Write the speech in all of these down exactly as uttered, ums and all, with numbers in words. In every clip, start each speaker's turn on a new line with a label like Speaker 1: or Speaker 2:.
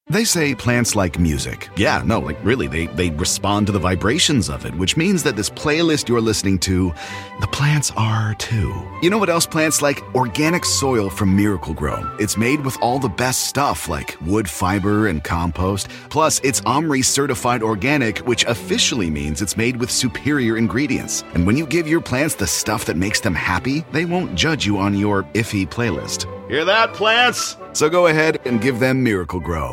Speaker 1: They say plants like music. Yeah, no, like really, they, they respond to the vibrations of it, which means that this playlist you're listening to, the plants are too. You know what else plants like? Organic soil from Miracle Grow. It's made with all the best stuff like wood fiber and compost. Plus, it's OMRI certified organic, which officially means it's made with superior ingredients. And when you give your plants the stuff that makes them happy, they won't judge you on your iffy playlist. Hear that, plants? So go ahead and give them Miracle Grow.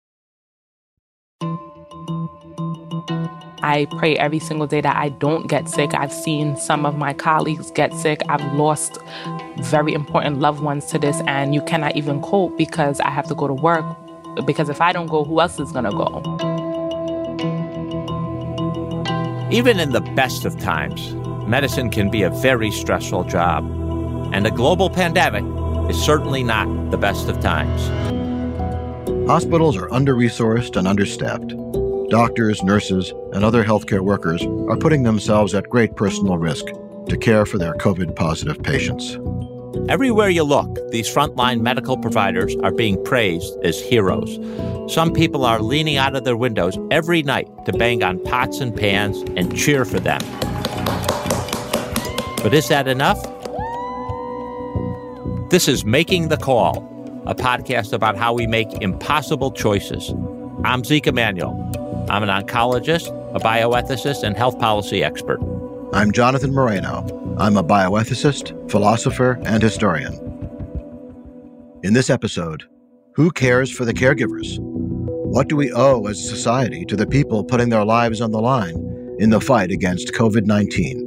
Speaker 2: I pray every single day that I don't get sick. I've seen some of my colleagues get sick. I've lost very important loved ones to this, and you cannot even cope because I have to go to work. Because if I don't go, who else is going to go?
Speaker 3: Even in the best of times, medicine can be a very stressful job. And a global pandemic is certainly not the best of times.
Speaker 4: Hospitals are under-resourced and understaffed. Doctors, nurses, and other healthcare workers are putting themselves at great personal risk to care for their COVID-positive patients.
Speaker 3: Everywhere you look, these frontline medical providers are being praised as heroes. Some people are leaning out of their windows every night to bang on pots and pans and cheer for them. But is that enough? This is Making the Call, a podcast about how we make impossible choices. I'm Zeke Emanuel. I'm an oncologist, a bioethicist, and health policy expert.
Speaker 4: I'm Jonathan Moreno. I'm a bioethicist, philosopher, and historian. In this episode, who cares for the caregivers? What do we owe as a society to the people putting their lives on the line in the fight against COVID nineteen?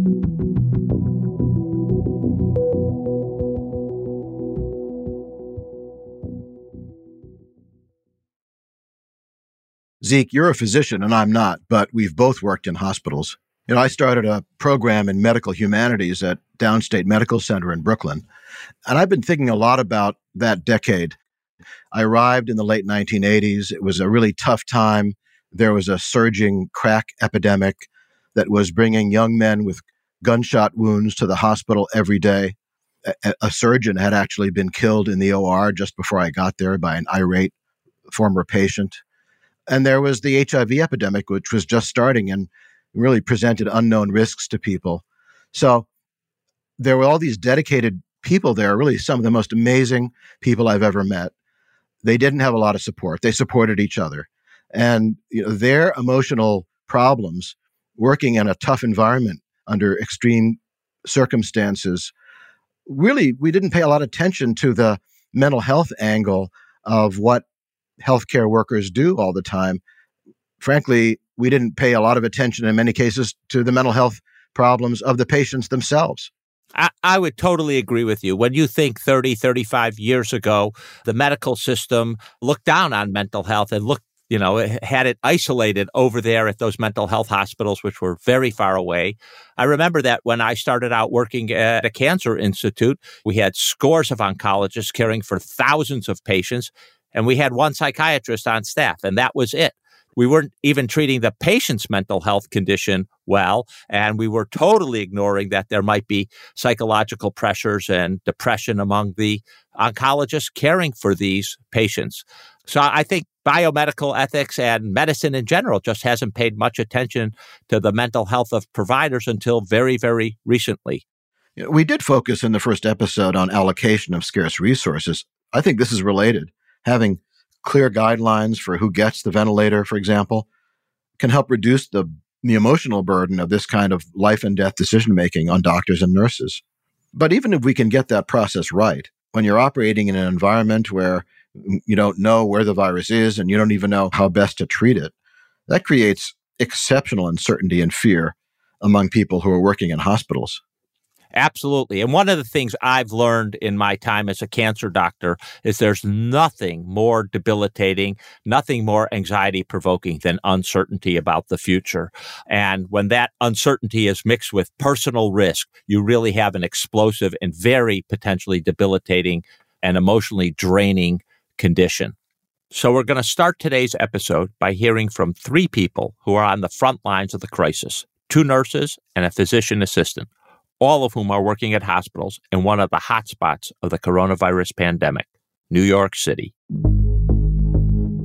Speaker 4: Zeke, you're a physician and I'm not, but we've both worked in hospitals. You know, I started a program in medical humanities at Downstate Medical Center in Brooklyn, and I've been thinking a lot about that decade. I arrived in the late nineteen eighties. It was a really tough time. There was a surging crack epidemic that was bringing young men with gunshot wounds to the hospital every day. A, a surgeon had actually been killed in the O R just before I got there by an irate former patient. And there was the H I V epidemic, which was just starting and really presented unknown risks to people. So there were all these dedicated people there, really some of the most amazing people I've ever met. They didn't have a lot of support. They supported each other. And you know, their emotional problems, working in a tough environment under extreme circumstances, really, we didn't pay a lot of attention to the mental health angle of what healthcare workers do all the time. Frankly, we didn't pay a lot of attention in many cases to the mental health problems of the patients themselves.
Speaker 3: I, I would totally agree with you. When you think thirty, thirty-five years ago, the medical system looked down on mental health and looked, you know, had it isolated over there at those mental health hospitals, which were very far away. I remember that when I started out working at a cancer institute, we had scores of oncologists caring for thousands of patients. And we had one psychiatrist on staff, and that was it. We weren't even treating the patient's mental health condition well, and we were totally ignoring that there might be psychological pressures and depression among the oncologists caring for these patients. So I think biomedical ethics and medicine in general just hasn't paid much attention to the mental health of providers until very, very recently.
Speaker 4: You know, we did focus in the first episode on allocation of scarce resources. I think this is related. Having clear guidelines for who gets the ventilator, for example, can help reduce the, the emotional burden of this kind of life and death decision-making on doctors and nurses. But even if we can get that process right, when you're operating in an environment where you don't know where the virus is and you don't even know how best to treat it, that creates exceptional uncertainty and fear among people who are working in hospitals.
Speaker 3: Absolutely. And one of the things I've learned in my time as a cancer doctor is there's nothing more debilitating, nothing more anxiety-provoking than uncertainty about the future. And when that uncertainty is mixed with personal risk, you really have an explosive and very potentially debilitating and emotionally draining condition. So we're going to start today's episode by hearing from three people who are on the front lines of the crisis, two nurses and a physician assistant, all of whom are working at hospitals in one of the hotspots of the coronavirus pandemic, New York City.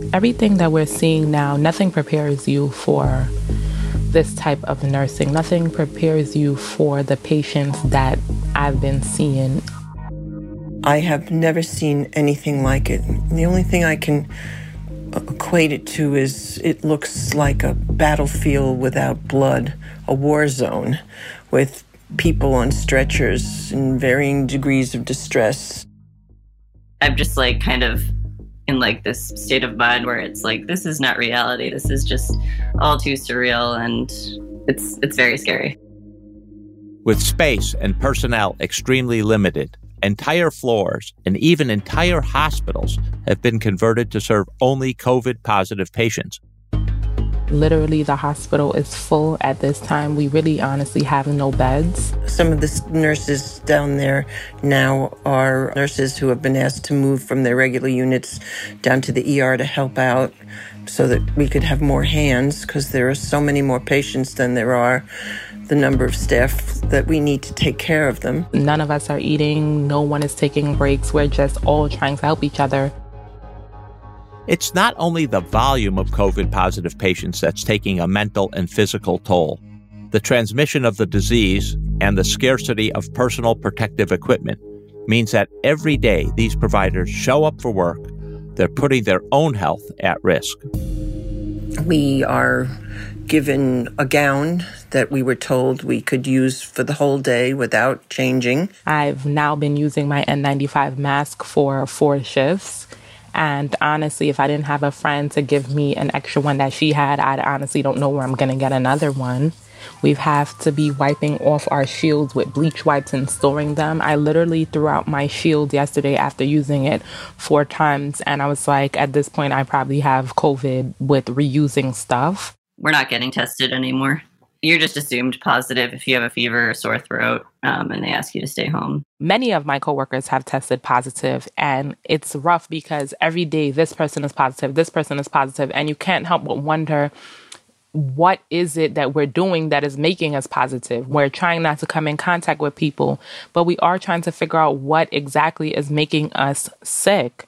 Speaker 2: Everything that we're seeing now, nothing prepares you for this type of nursing. Nothing prepares you for the patients that I've been seeing.
Speaker 5: I have never seen anything like it. The only thing I can equate it to is it looks like a battlefield without blood, a war zone with people on stretchers in varying degrees of distress.
Speaker 6: I'm just like kind of in like this state of mind where it's like, this is not reality. This is just all too surreal, and it's it's very scary.
Speaker 3: With space and personnel extremely limited, entire floors and even entire hospitals have been converted to serve only COVID-positive patients.
Speaker 2: Literally, the hospital is full at this time. We really honestly have no beds.
Speaker 5: Some of the nurses down there now are nurses who have been asked to move from their regular units down to the E R to help out so that we could have more hands, because there are so many more patients than there are the number of staff that we need to take care of them.
Speaker 2: None of us are eating. No one is taking breaks. We're just all trying to help each other.
Speaker 3: It's not only the volume of COVID-positive patients that's taking a mental and physical toll. The transmission of the disease and the scarcity of personal protective equipment means that every day these providers show up for work, they're putting their own health at risk.
Speaker 5: We are given a gown that we were told we could use for the whole day without changing.
Speaker 2: I've now been using my N ninety-five mask for four shifts. And honestly, if I didn't have a friend to give me an extra one that she had, I honestly don't know where I'm going to get another one. We have to be wiping off our shields with bleach wipes and storing them. I literally threw out my shield yesterday after using it four times. And I was like, at this point, I probably have COVID with reusing stuff.
Speaker 6: We're not getting tested anymore. You're just assumed positive if you have a fever or sore throat, um, and they ask you to stay home.
Speaker 2: Many of my coworkers have tested positive, and it's rough because every day this person is positive, this person is positive, and you can't help but wonder, what is it that we're doing that is making us positive? We're trying not to come in contact with people, but we are trying to figure out what exactly is making us sick.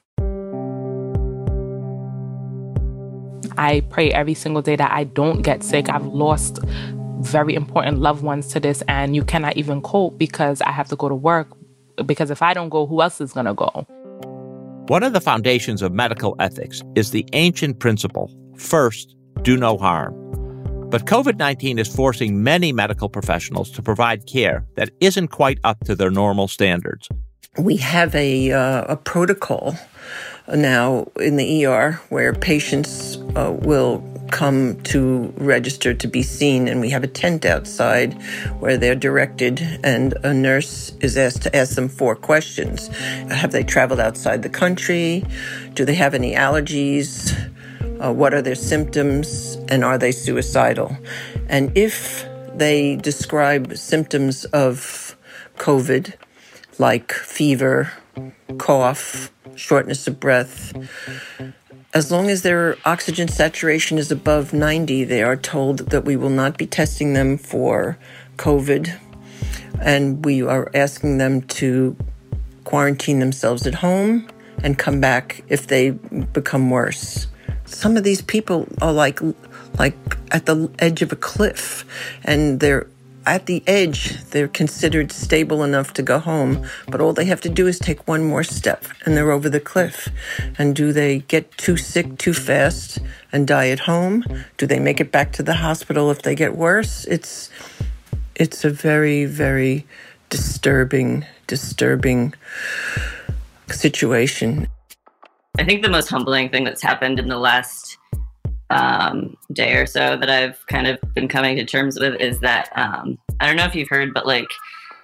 Speaker 2: I pray every single day that I don't get sick. I've lost very important loved ones to this, and you cannot even cope because I have to go to work, because if I don't go, who else is going to go?
Speaker 3: One of the foundations of medical ethics is the ancient principle, first, do no harm. But COVID nineteen is forcing many medical professionals to provide care that isn't quite up to their normal standards.
Speaker 5: We have a, uh, a protocol now in the E R where patients uh, will come to register to be seen, and we have a tent outside where they're directed, and a nurse is asked to ask them four questions. Have they traveled outside the country? Do they have any allergies? Uh, what are their symptoms? And are they suicidal? And if they describe symptoms of COVID, like fever, cough, shortness of breath, as long as their oxygen saturation is above ninety, they are told that we will not be testing them for COVID, and we are asking them to quarantine themselves at home and come back if they become worse. Some of these people are like like at the edge of a cliff, and they're at the edge. They're considered stable enough to go home, but all they have to do is take one more step, and they're over the cliff. And do they get too sick too fast and die at home? Do they make it back to the hospital if they get worse? It's it's a very, very disturbing, disturbing situation.
Speaker 6: I think the most humbling thing that's happened in the last um, day or so that I've kind of been coming to terms with is that, um, I don't know if you've heard, but like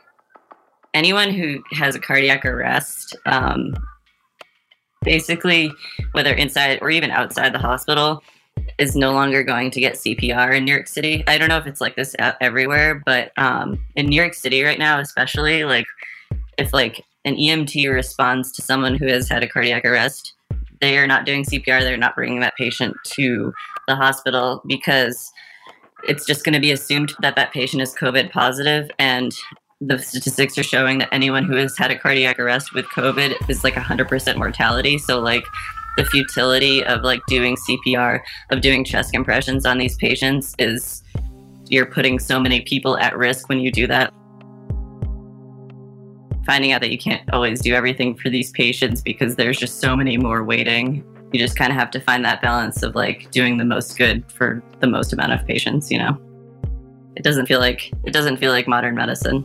Speaker 6: anyone who has a cardiac arrest, um, basically, whether inside or even outside the hospital, is no longer going to get C P R in New York City. I don't know if it's like this everywhere, but um, in New York City right now, especially, like if like an E M T responds to someone who has had a cardiac arrest, they are not doing C P R. They're not bringing that patient to the hospital because it's just going to be assumed that that patient is COVID positive. And the statistics are showing that anyone who has had a cardiac arrest with COVID is like one hundred percent mortality. So like the futility of like doing C P R, of doing chest compressions on these patients is you're putting so many people at risk when you do that. Finding out that you can't always do everything for these patients because there's just so many more waiting. You just kind of have to find that balance of like doing the most good for the most amount of patients, you know? It doesn't feel like, it doesn't feel like modern medicine.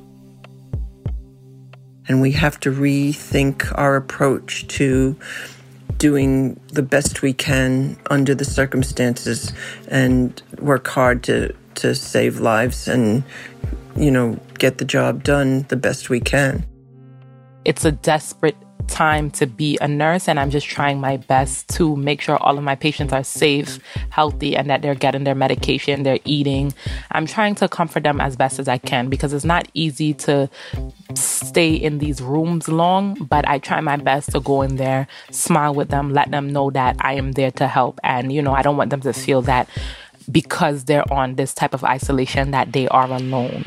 Speaker 5: And we have to rethink our approach to doing the best we can under the circumstances and work hard to, to save lives and, you know, get the job done the best we can.
Speaker 2: It's a desperate time to be a nurse, and I'm just trying my best to make sure all of my patients are safe, healthy, and that they're getting their medication, they're eating. I'm trying to comfort them as best as I can because it's not easy to stay in these rooms long, but I try my best to go in there, smile with them, let them know that I am there to help. And, you know, I don't want them to feel that because they're on this type of isolation that they are alone.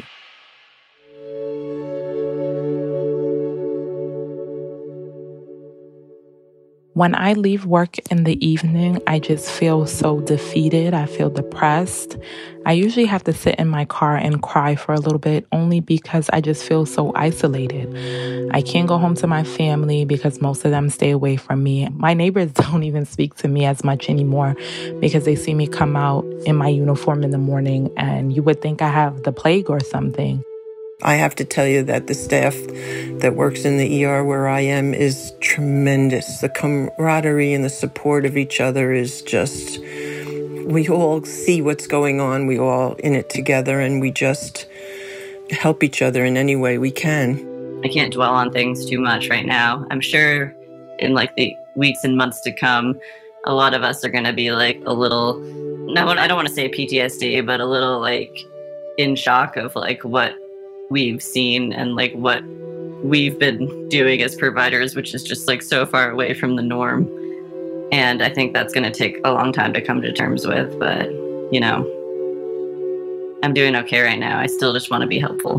Speaker 2: When I leave work in the evening, I just feel so defeated. I feel depressed. I usually have to sit in my car and cry for a little bit only because I just feel so isolated. I can't go home to my family because most of them stay away from me. My neighbors don't even speak to me as much anymore because they see me come out in my uniform in the morning and you would think I have the plague or something.
Speaker 5: I have to tell you that the staff that works in the E R where I am is tremendous. The camaraderie and the support of each other is just, we all see what's going on. We all in it together and we just help each other in any way we can.
Speaker 6: I can't dwell on things too much right now. I'm sure in like the weeks and months to come, a lot of us are going to be like a little, no, I don't want to say P T S D, but a little like in shock of like what we've seen and like what we've been doing as providers, which is just like so far away from the norm. And I think that's going to take a long time to come to terms with, but you know, I'm doing okay right now. I still just want to be helpful.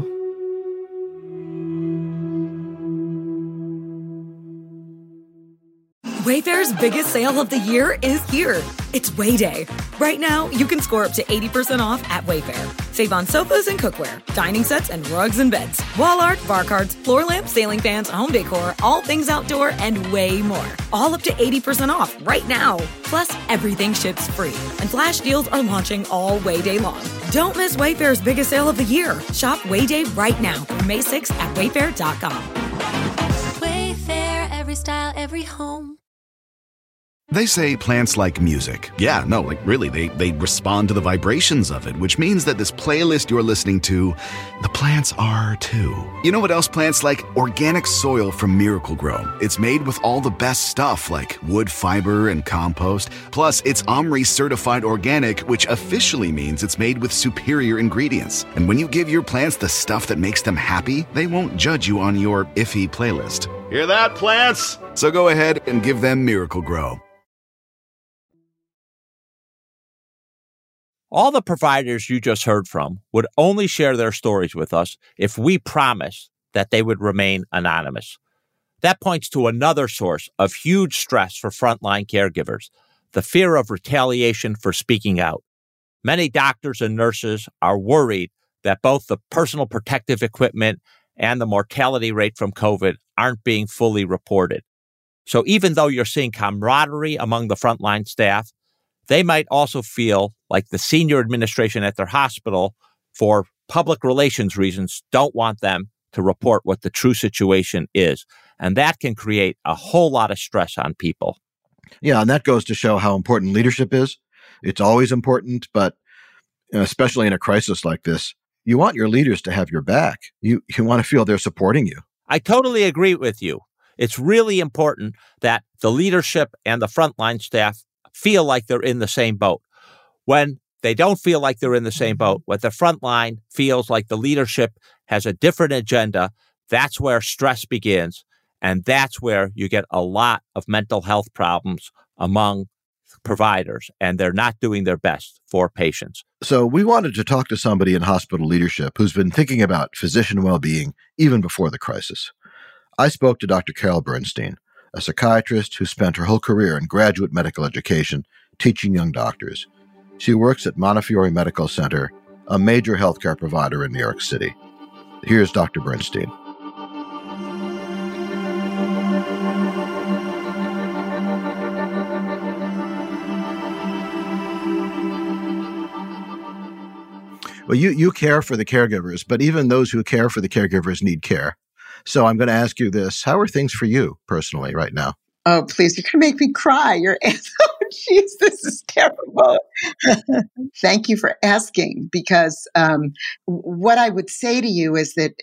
Speaker 7: Wayfair's biggest sale of the year is here. It's Way Day. Right now, you can score up to eighty percent off at Wayfair. Save on sofas and cookware, dining sets and rugs and beds, wall art, bar cards, floor lamps, ceiling fans, home decor, all things outdoor, and way more. All up to eighty percent off right now. Plus, everything ships free. And flash deals are launching all Way Day long. Don't miss Wayfair's biggest sale of the year. Shop Way Day right now through May sixth at wayfair dot com.
Speaker 8: Wayfair, every style, every home.
Speaker 1: They say plants like music. Yeah, no, like really, they, they respond to the vibrations of it, which means that this playlist you're listening to, the plants are too. You know what else plants like? Organic soil from Miracle-Gro. It's made with all the best stuff like wood fiber and compost. Plus, it's OMRI certified organic, which officially means it's made with superior ingredients. And when you give your plants the stuff that makes them happy, they won't judge you on your iffy playlist. Hear that, plants? So go ahead and give them Miracle-Gro.
Speaker 3: All the providers you just heard from would only share their stories with us if we promised that they would remain anonymous. That points to another source of huge stress for frontline caregivers, the fear of retaliation for speaking out. Many doctors and nurses are worried that both the personal protective equipment and the mortality rate from COVID aren't being fully reported. So even though you're seeing camaraderie among the frontline staff, they might also feel like the senior administration at their hospital, for public relations reasons, don't want them to report what the true situation is. And that can create a whole lot of stress on people.
Speaker 4: Yeah, and that goes to show how important leadership is. It's always important, but especially in a crisis like this, you want your leaders to have your back. You, you want to feel they're supporting you.
Speaker 3: I totally agree with you. It's really important that the leadership and the frontline staff feel like they're in the same boat. When they don't feel like they're in the same boat, when the front line feels like the leadership has a different agenda, that's where stress begins. And that's where you get a lot of mental health problems among providers, and they're not doing their best for patients.
Speaker 4: So we wanted to talk to somebody in hospital leadership who's been thinking about physician well-being even before the crisis. I spoke to Doctor Carol Bernstein, a psychiatrist who spent her whole career in graduate medical education teaching young doctors. She works at Montefiore Medical Center, a major healthcare provider in New York City. Here's Doctor Bernstein. Well, you, you care for the caregivers, but even those who care for the caregivers need care. So I'm going to ask you this. How are things for you personally right now?
Speaker 9: Oh, please, you're going to make me cry. You're, oh, jeez, this is terrible. Thank you for asking, because um, what I would say to you is that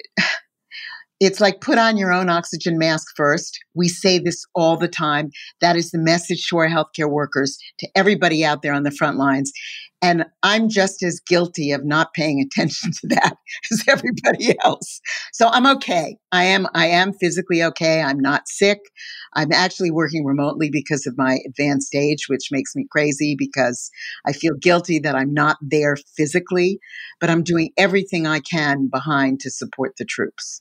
Speaker 9: it's like, put on your own oxygen mask first. We say this all the time. That is the message to our healthcare workers, to everybody out there on the front lines. And I'm just as guilty of not paying attention to that as everybody else. So I'm okay. I am, I am physically okay. I'm not sick. I'm actually working remotely because of my advanced age, which makes me crazy because I feel guilty that I'm not there physically, but I'm doing everything I can behind to support the troops.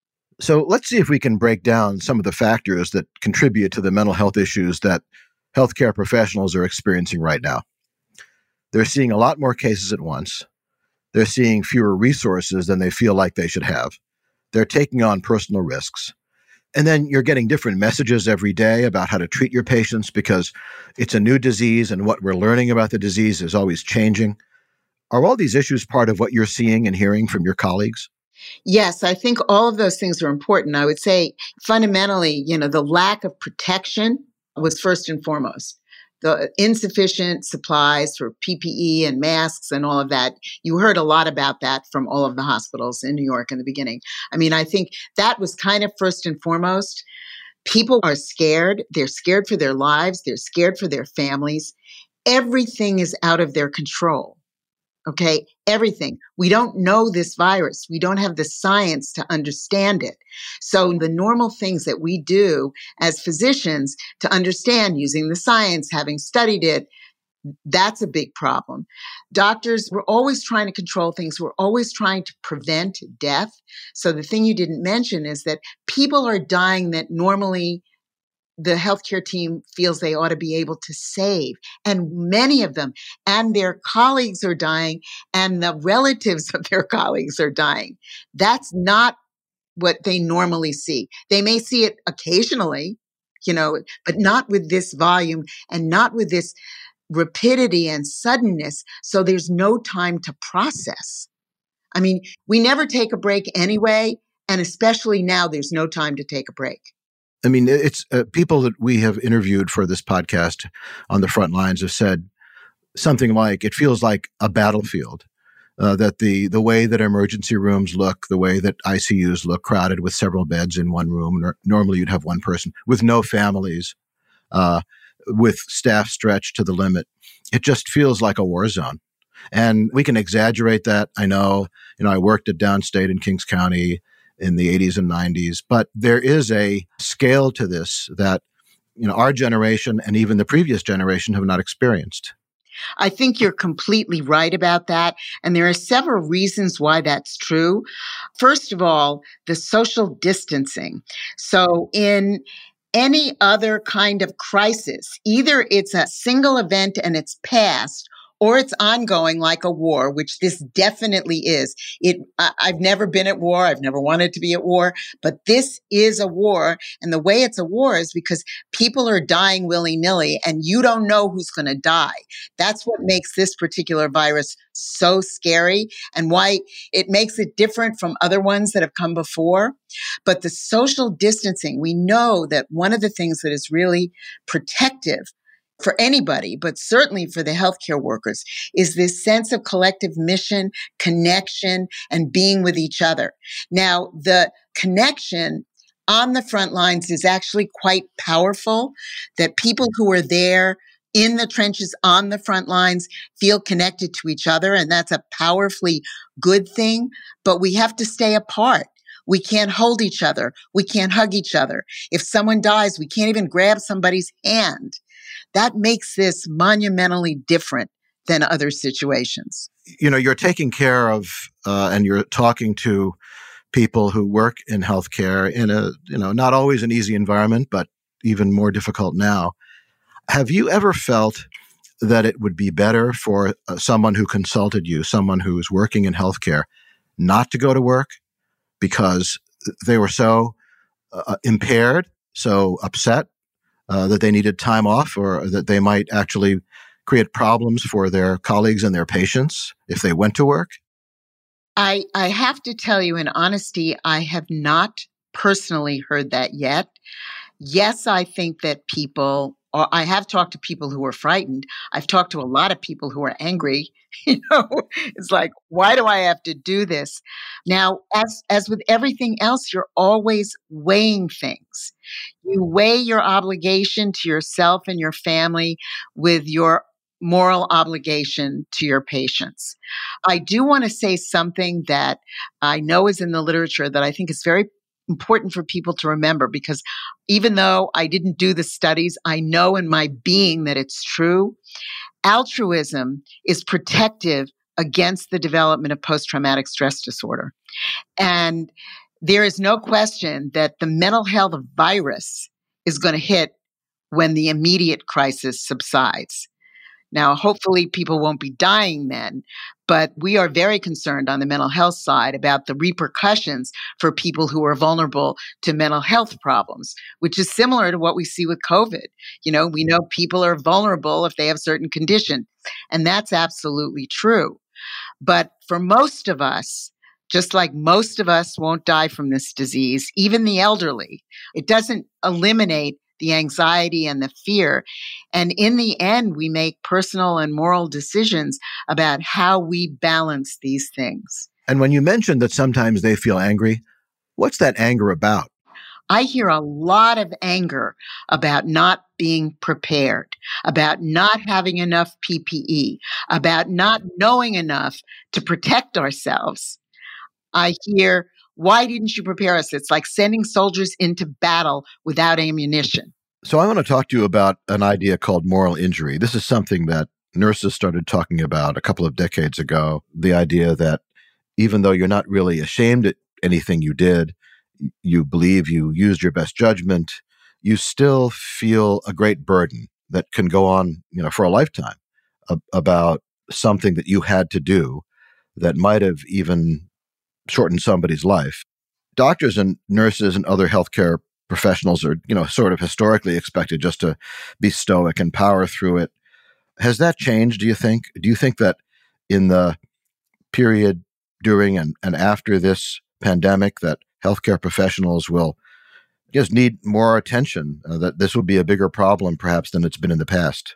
Speaker 4: So let's see if we can break down some of the factors that contribute to the mental health issues that healthcare professionals are experiencing right now. They're seeing a lot more cases at once. They're seeing fewer resources than they feel like they should have. They're taking on personal risks. And then you're getting different messages every day about how to treat your patients because it's a new disease and what we're learning about the disease is always changing. Are all these issues part of what you're seeing and hearing from your colleagues?
Speaker 9: Yes, I think all of those things are important. I would say fundamentally, you know, the lack of protection was first and foremost. The insufficient supplies for P P E and masks and all of that. You heard a lot about that from all of the hospitals in New York in the beginning. I mean, I think that was kind of first and foremost. People are scared. They're scared for their lives. They're scared for their families. Everything is out of their control. Okay, everything. We don't know this virus. We don't have the science to understand it. So the normal things that we do as physicians to understand using the science, having studied it, that's a big problem. Doctors, we're always trying to control things. We're always trying to prevent death. So the thing you didn't mention is that people are dying that normally the healthcare team feels they ought to be able to save. And many of them and their colleagues are dying and the relatives of their colleagues are dying. That's not what they normally see. They may see it occasionally, you know, but not with this volume and not with this rapidity and suddenness. So there's no time to process. I mean, we never take a break anyway. And especially now, there's no time to take a break.
Speaker 4: I mean, it's uh, people that we have interviewed for this podcast on the front lines have said something like, it feels like a battlefield, uh, that the the way that emergency rooms look, the way that I C Us look, crowded with several beds in one room. Nor- normally you'd have one person with no families, uh, with staff stretched to the limit. It just feels like a war zone. And we can exaggerate that. I know, you know, I worked at Downstate in Kings County in the eighties and nineties, but there is a scale to this that, you know, our generation and even the previous generation have not experienced.
Speaker 9: I think you're completely right about that. And there are several reasons why that's true. First of all, the social distancing. So in any other kind of crisis, either it's a single event and it's past, or it's ongoing like a war, which this definitely is. It, I, I've never been at war. I've never wanted to be at war, but this is a war. And the way it's a war is because people are dying willy-nilly and you don't know who's going to die. That's what makes this particular virus so scary and why it makes it different from other ones that have come before. But the social distancing, we know that one of the things that is really protective for anybody, but certainly for the healthcare workers, is this sense of collective mission, connection, and being with each other. Now, the connection on the front lines is actually quite powerful, that people who are there in the trenches on the front lines feel connected to each other, and that's a powerfully good thing, but we have to stay apart. We can't hold each other. We can't hug each other. If someone dies, we can't even grab somebody's hand. That makes this monumentally different than other situations.
Speaker 4: You know, you're taking care of uh, and you're talking to people who work in healthcare in a, you know, not always an easy environment, but even more difficult now. Have you ever felt that it would be better for uh, someone who consulted you, someone who's working in healthcare, not to go to work because they were so uh, impaired, so upset uh, that they needed time off, or that they might actually create problems for their colleagues and their patients if they went to work?
Speaker 9: I, I have to tell you in honesty, I have not personally heard that yet. Yes, I think that people, or I have talked to people who are frightened. I've talked to a lot of people who are angry. You know, it's like, why do I have to do this? Now, as, as with everything else, you're always weighing things. You weigh your obligation to yourself and your family with your moral obligation to your patients. I do want to say something that I know is in the literature that I think is very important for people to remember, because even though I didn't do the studies, I know in my being that it's true. Altruism is protective against the development of post-traumatic stress disorder. And there is no question that the mental health virus is going to hit when the immediate crisis subsides. Now, hopefully people won't be dying then, but we are very concerned on the mental health side about the repercussions for people who are vulnerable to mental health problems, which is similar to what we see with COVID. You know, we know people are vulnerable if they have certain conditions, and that's absolutely true. But for most of us, just like most of us won't die from this disease, even the elderly, it doesn't eliminate the anxiety and the fear. And in the end, we make personal and moral decisions about how we balance these things.
Speaker 4: And when you mentioned that sometimes they feel angry, what's that anger about?
Speaker 9: I hear a lot of anger about not being prepared, about not having enough P P E, about not knowing enough to protect ourselves. I hear, why didn't you prepare us? It's like sending soldiers into battle without ammunition.
Speaker 4: So I want to talk to you about an idea called moral injury. This is something that nurses started talking about a couple of decades ago. The idea that even though you're not really ashamed at anything you did, you believe you used your best judgment, you still feel a great burden that can go on, you know, for a lifetime a- about something that you had to do that might have even shortened somebody's life. Doctors and nurses and other healthcare professionals are, you know, sort of historically expected just to be stoic and power through it. Has that changed, do you think? Do you think that in the period during and, and after this pandemic that healthcare professionals will just need more attention, uh, that this will be a bigger problem perhaps than it's been in the past?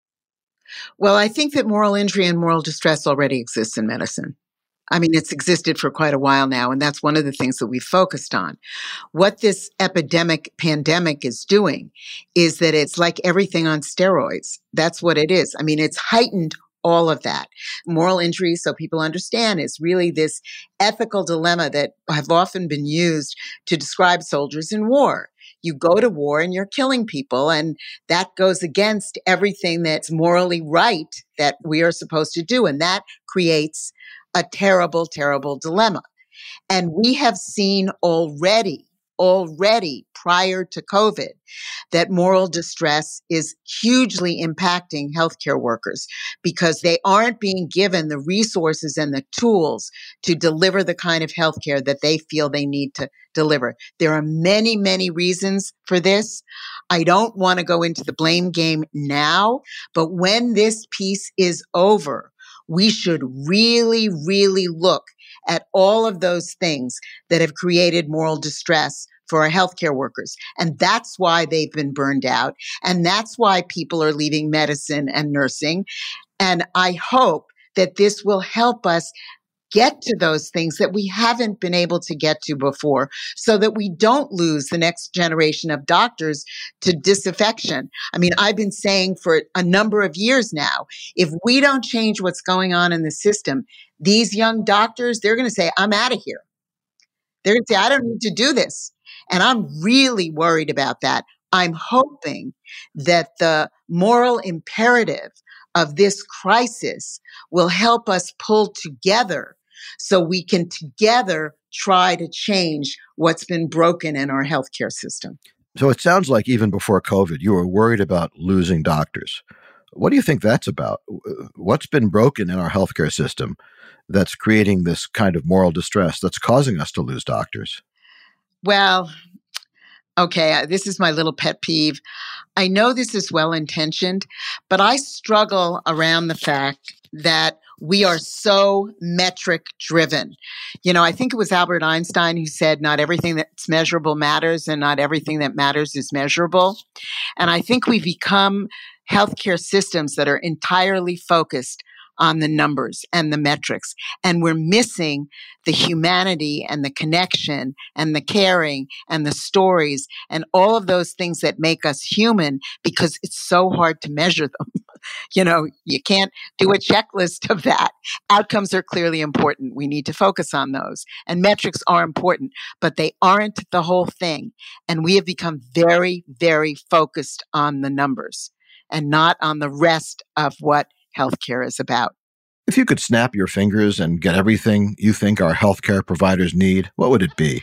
Speaker 9: Well, I think that moral injury and moral distress already exists in medicine. I mean, it's existed for quite a while now, and that's one of the things that we've focused on. What this epidemic pandemic is doing is that it's like everything on steroids. That's what it is. I mean, it's heightened all of that. Moral injury, so people understand, is really this ethical dilemma that have often been used to describe soldiers in war. You go to war and you're killing people, and that goes against everything that's morally right that we are supposed to do, and that creates a terrible, terrible dilemma. And we have seen already, already prior to COVID, that moral distress is hugely impacting healthcare workers because they aren't being given the resources and the tools to deliver the kind of healthcare that they feel they need to deliver. There are many, many reasons for this. I don't want to go into the blame game now, but when this piece is over, we should really, really look at all of those things that have created moral distress for our healthcare workers. And that's why they've been burned out. And that's why people are leaving medicine and nursing. And I hope that this will help us get to those things that we haven't been able to get to before so that we don't lose the next generation of doctors to disaffection. I mean, I've been saying for a number of years now, if we don't change what's going on in the system, these young doctors, they're going to say, I'm out of here. They're going to say, I don't need to do this. And I'm really worried about that. I'm hoping that the moral imperative of this crisis will help us pull together so we can together try to change what's been broken in our healthcare system.
Speaker 4: So it sounds like even before COVID, you were worried about losing doctors. What do you think that's about? What's been broken in our healthcare system that's creating this kind of moral distress that's causing us to lose doctors?
Speaker 9: Well, okay, this is my little pet peeve. I know this is well-intentioned, but I struggle around the fact that we are so metric driven. You know, I think it was Albert Einstein who said, not everything that's measurable matters and not everything that matters is measurable. And I think we've become healthcare systems that are entirely focused on the numbers and the metrics. And we're missing the humanity and the connection and the caring and the stories and all of those things that make us human, because it's so hard to measure them. You know, you can't do a checklist of that. Outcomes are clearly important. We need to focus on those. And metrics are important, but they aren't the whole thing. And we have become very, very focused on the numbers and not on the rest of what healthcare is about.
Speaker 4: If you could snap your fingers and get everything you think our healthcare providers need, what would it be?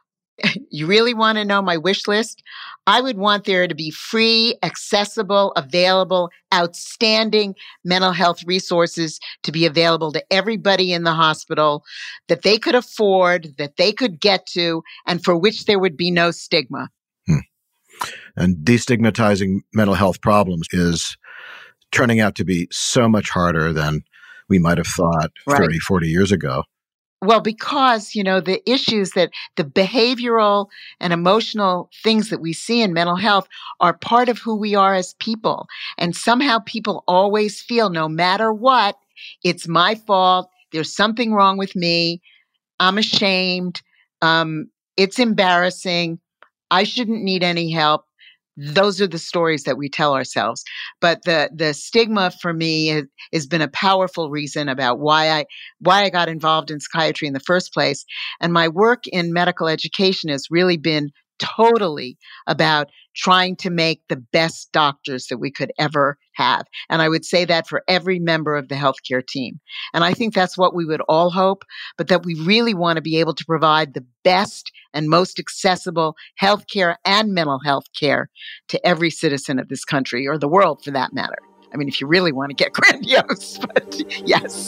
Speaker 9: You really want to know my wish list? I would want there to be free, accessible, available, outstanding mental health resources to be available to everybody in the hospital that they could afford, that they could get to, and for which there would be no stigma.
Speaker 4: Hmm. And destigmatizing mental health problems is turning out to be so much harder than we might have thought
Speaker 9: Right.
Speaker 4: thirty, forty years ago.
Speaker 9: Well, because, you know, the issues that the behavioral and emotional things that we see in mental health are part of who we are as people. And somehow people always feel, no matter what, it's my fault. There's something wrong with me. I'm ashamed. Um, it's embarrassing. I shouldn't need any help. Those are the stories that we tell ourselves. But the the stigma for me has, has been a powerful reason about why I why I got involved in psychiatry in the first place. And my work in medical education has really been totally about trying to make the best doctors that we could ever have. And I would say that for every member of the healthcare team. And I think that's what we would all hope, but that we really want to be able to provide the best and most accessible healthcare and mental health care to every citizen of this country, or the world for that matter. I mean, if you really want to get grandiose, but yes.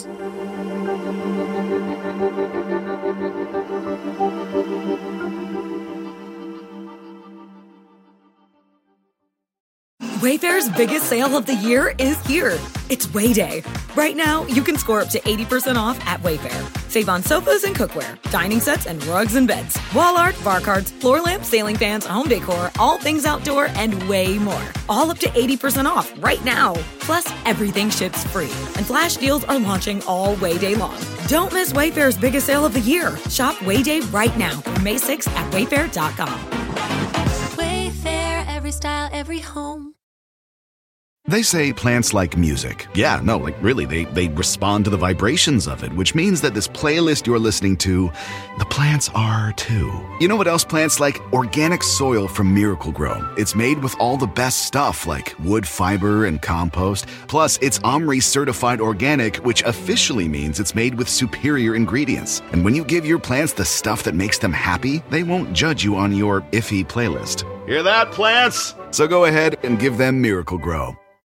Speaker 7: Wayfair's biggest sale of the year is here. It's Way Day. Right now, you can score up to eighty percent off at Wayfair. Save on sofas and cookware, dining sets and rugs and beds, wall art, bar cards, floor lamps, ceiling fans, home decor, all things outdoor, and way more. All up to eighty percent off right now. Plus, everything ships free. And flash deals are launching all Way Day long. Don't miss Wayfair's biggest sale of the year. Shop Way Day right now through May sixth at wayfair dot com.
Speaker 8: Wayfair, every style, every home.
Speaker 1: They say plants like music. Yeah, no, like really, they, they respond to the vibrations of it, which means that this playlist you're listening to, the plants are too. You know what else plants like? Organic soil from Miracle-Gro. It's made with all the best stuff like wood fiber and compost. Plus, it's OMRI certified organic, which officially means it's made with superior ingredients. And when you give your plants the stuff that makes them happy, they won't judge you on your iffy playlist. Hear that, plants? So go ahead and give them Miracle-Gro.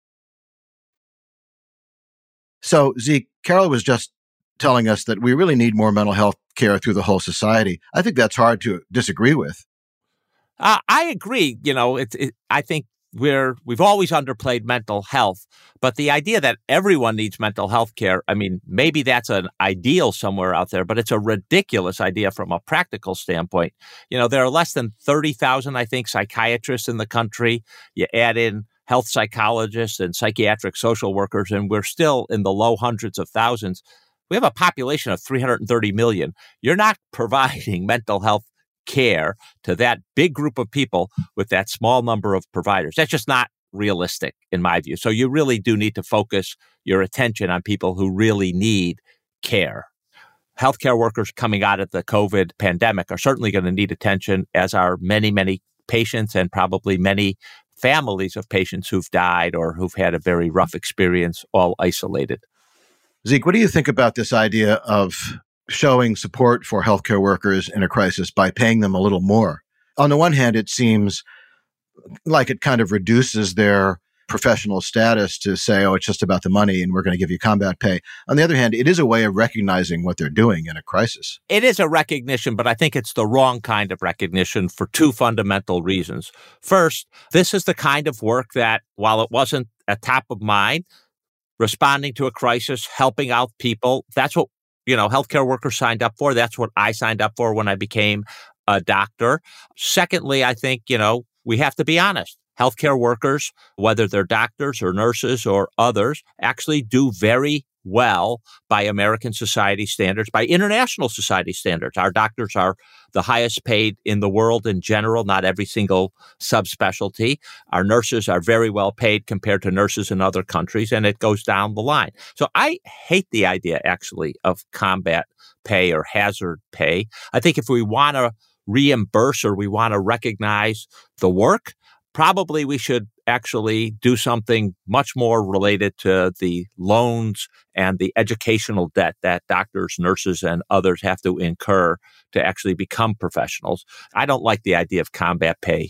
Speaker 4: So, Zeke, Carol was just telling us that we really need more mental health care through the whole society. I think that's hard to disagree with.
Speaker 3: Uh, I agree. You know, it's. It, I think we're we've always underplayed mental health, but the idea that everyone needs mental health care, I mean, maybe that's an ideal somewhere out there, but it's a ridiculous idea from a practical standpoint. You know, there are less than thirty thousand, I think, psychiatrists in the country. You add in health psychologists and psychiatric social workers, and we're still in the low hundreds of thousands. We have a population of three hundred thirty million. You're not providing mental health care to that big group of people with that small number of providers. That's just not realistic, in my view. So you really do need to focus your attention on people who really need care. Healthcare workers coming out of the COVID pandemic are certainly going to need attention, as are many, many patients and probably many families of patients who've died or who've had a very rough experience, all isolated.
Speaker 4: Zeke, what do you think about this idea of showing support for healthcare workers in a crisis by paying them a little more? On the one hand, it seems like it kind of reduces their professional status to say, oh, it's just about the money and we're going to give you combat pay. On the other hand, it is a way of recognizing what they're doing in a crisis.
Speaker 3: It is a recognition, but I think it's the wrong kind of recognition for two fundamental reasons. First, this is the kind of work that, while it wasn't at top of mind, responding to a crisis, helping out people, that's what, you know, healthcare workers signed up for. That's what I signed up for when I became a doctor. Secondly, I think, you know, we have to be honest. Healthcare workers, whether they're doctors or nurses or others, actually do very well by American society standards, by international society standards. Our doctors are the highest paid in the world in general, not every single subspecialty. Our nurses are very well paid compared to nurses in other countries, and it goes down the line. So I hate the idea, actually, of combat pay or hazard pay. I think if we want to reimburse or we want to recognize the work, probably we should actually do something much more related to the loans and the educational debt that doctors, nurses, and others have to incur to actually become professionals. I don't like the idea of combat pay.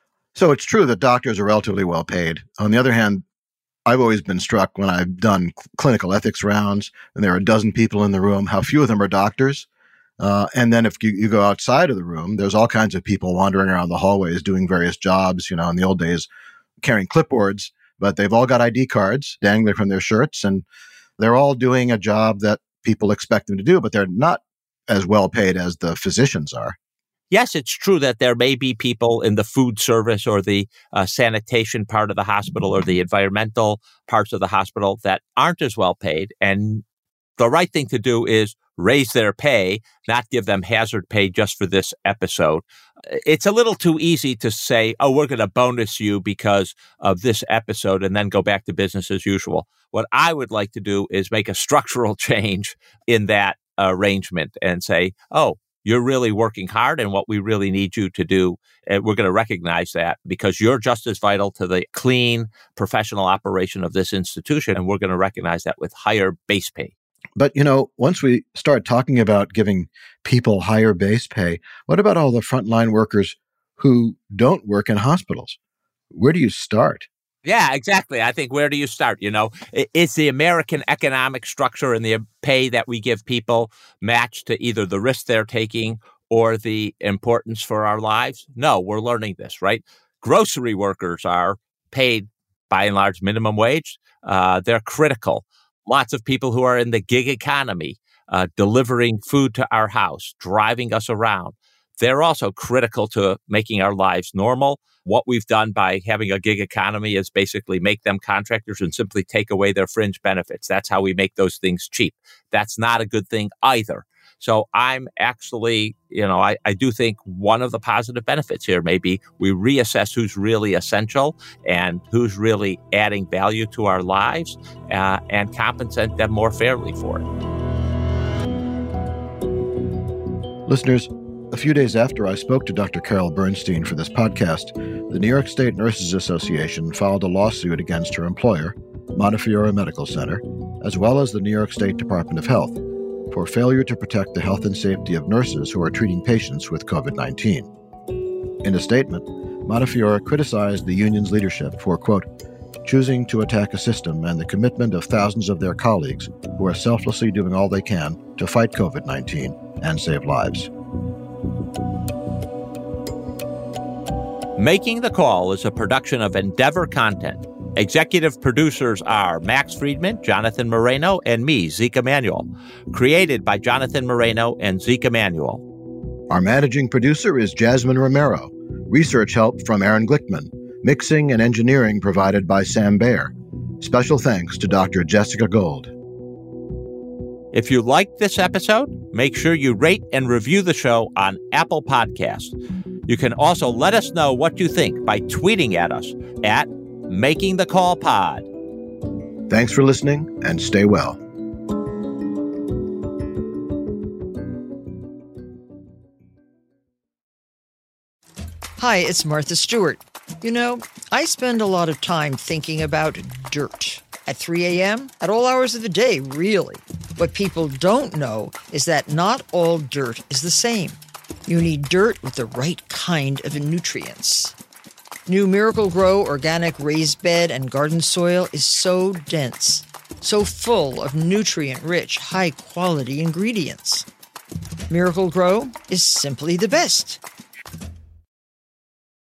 Speaker 4: So it's true that doctors are relatively well paid. On the other hand, I've always been struck when I've done clinical ethics rounds and there are a dozen people in the room, how few of them are doctors. Uh, and then if you, you go outside of the room, there's all kinds of people wandering around the hallways doing various jobs, you know, in the old days, carrying clipboards, but they've all got I D cards dangling from their shirts, and they're all doing a job that people expect them to do, but they're not as well paid as the physicians are.
Speaker 3: Yes, it's true that there may be people in the food service or the uh, sanitation part of the hospital or the environmental parts of the hospital that aren't as well paid. And the right thing to do is raise their pay, not give them hazard pay just for this episode. It's a little too easy to say, oh, we're going to bonus you because of this episode and then go back to business as usual. What I would like to do is make a structural change in that arrangement and say, oh, you're really working hard and what we really need you to do, and we're going to recognize that because you're just as vital to the clean professional operation of this institution, and we're going to recognize that with higher base pay.
Speaker 4: But, you know, once we start talking about giving people higher base pay, what about all the frontline workers who don't work in hospitals? Where do you start?
Speaker 3: Yeah, exactly. I think where do you start? You know, is the American economic structure and the pay that we give people matched to either the risk they're taking or the importance for our lives? No, we're learning this, right? Grocery workers are paid by and large minimum wage. Uh, they're critical. Lots of people who are in the gig economy, uh, delivering food to our house, driving us around. They're also critical to making our lives normal. What we've done by having a gig economy is basically make them contractors and simply take away their fringe benefits. That's how we make those things cheap. That's not a good thing either. So I'm actually, you know, I, I do think one of the positive benefits here may be we reassess who's really essential and who's really adding value to our lives uh, and compensate them more fairly for it.
Speaker 4: Listeners, a few days after I spoke to Doctor Carol Bernstein for this podcast, the New York State Nurses Association filed a lawsuit against her employer, Montefiore Medical Center, as well as the New York State Department of Health, for failure to protect the health and safety of nurses who are treating patients with covid nineteen. In a statement, Montefiore criticized the union's leadership for, quote, choosing to attack a system and the commitment of thousands of their colleagues who are selflessly doing all they can to fight covid nineteen and save lives.
Speaker 3: Making the Call is a production of Endeavor Content. Executive producers are Max Friedman, Jonathan Moreno, and me, Zeke Emanuel. Created by Jonathan Moreno and Zeke Emanuel.
Speaker 4: Our managing producer is Jasmine Romero. Research help from Aaron Glickman. Mixing and engineering provided by Sam Baer. Special thanks to Doctor Jessica Gold.
Speaker 3: If you liked this episode, make sure you rate and review the show on Apple Podcasts. You can also let us know what you think by tweeting at us at Making the Call Pod.
Speaker 4: Thanks for listening and stay well.
Speaker 10: Hi, it's Martha Stewart. You know, I spend a lot of time thinking about dirt. At three a.m., at all hours of the day, really. What people don't know is that not all dirt is the same. You need dirt with the right kind of nutrients. New Miracle-Gro organic raised bed and garden soil is so dense, so full of nutrient-rich, high-quality ingredients. Miracle-Gro is simply the best.